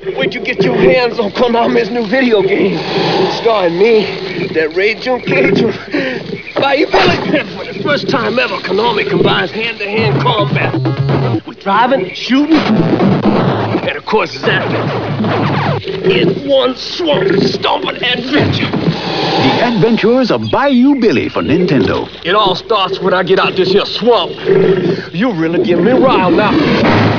Wait till you get your hands on Konami's new video game. Starring me, that Ray Junkeito, Bayou Billy. For the first time ever, Konami combines hand-to-hand combat with driving, shooting, and of course zapping. In one swamp stomping adventure. The Adventures of Bayou Billy for Nintendo. It all starts when I get out this here swamp. You really get me riled now.